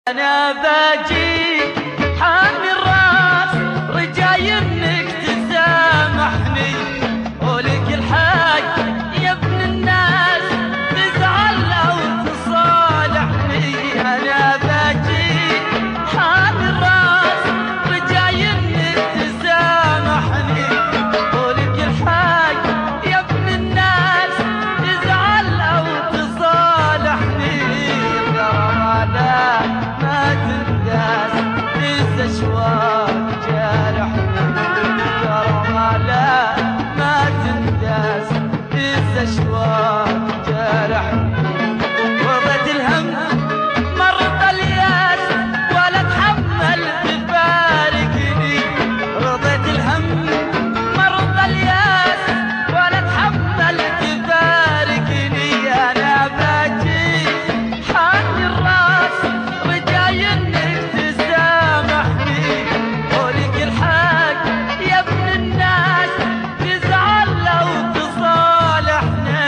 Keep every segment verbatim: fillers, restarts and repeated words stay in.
أنا باجي حامي الراس رجاي انك تسامحني، ولك الحق يا ابن الناس تزعل لو تصالحني. أنا باجي حامي الراس رجاي انك تسامحني، ولك الحق يا ابن الناس تزعل لو تصالحني. أشواق جارحني كرم على ما تنداس، إذ أشواق جارحني. وضعت الهم مرض الياس ولا تحمل تفارقني، رضيت الهم مرض الياس ولا تحمل تفارقني. أنا باجي حامي الراس رجاي انك تسامحني، ولك الحق يا ابن الناس تزعل لو تصالحني.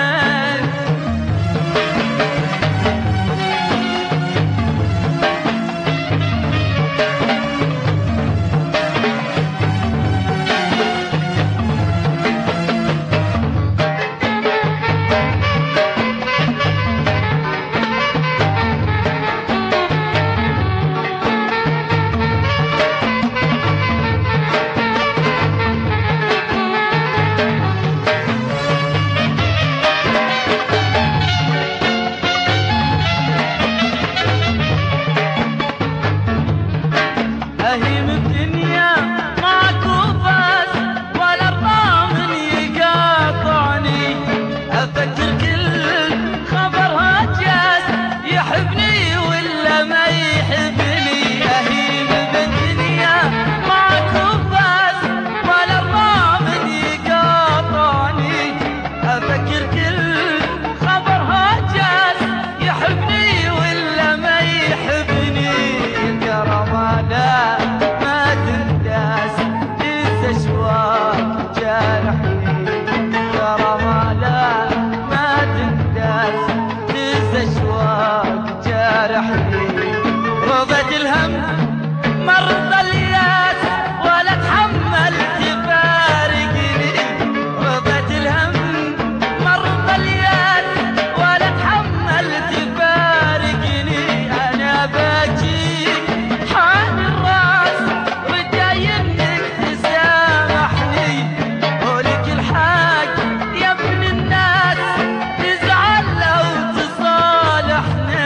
أهيم الدنيا معك وبس ولا الضامن يقاطعني، أفكر كل خبر هجاس يحبني ولا ما يحبني. أهيم بالدنيا معك وبس ولا الضامن يقاطعني، أفكر كل خبر هجاس يحبني ولا ما يحبني. الكرم على ما تنداس إذ أشواق جارحني، كرم على ما تنداس إذ أشواق جارحني. رضيت الهم مرض الياس ولا تحمل تفارقني، رضيت الهم مرض الياس ولا تحمل تفارقني. أنا باجي حامي الراس رجاي انك تسامحني، ولك الحق يا ابن الناس تزعل لو تصالحني.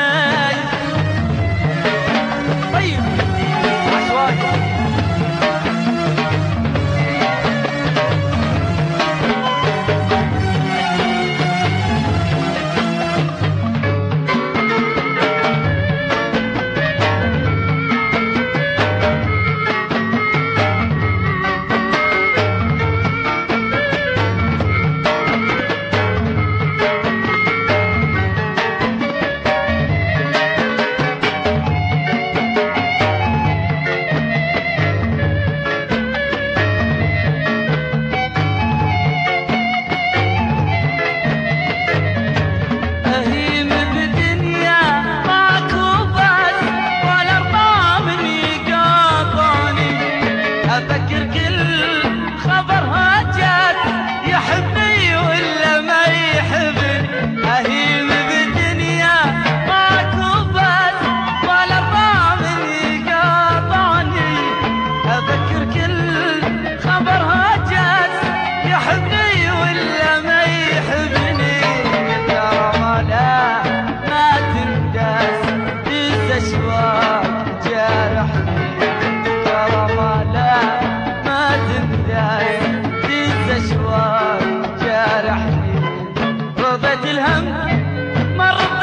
طيب عشواقي أهيم بالدنيا معك وبس ولا الضامن يقاطعني، أفكر كل خبر هجاس يحبني ولا ما يحبني. أهيم بالدنيا معك وبس ولا الضامن يقاطعني، أفكر كل خبر هجاس يحبني ولا ما يحبني. كرم على ما تنداس إذ أشواق جارحني، كرم على ما تنداس إذ أشواق جارحني. رضيت الهم مرض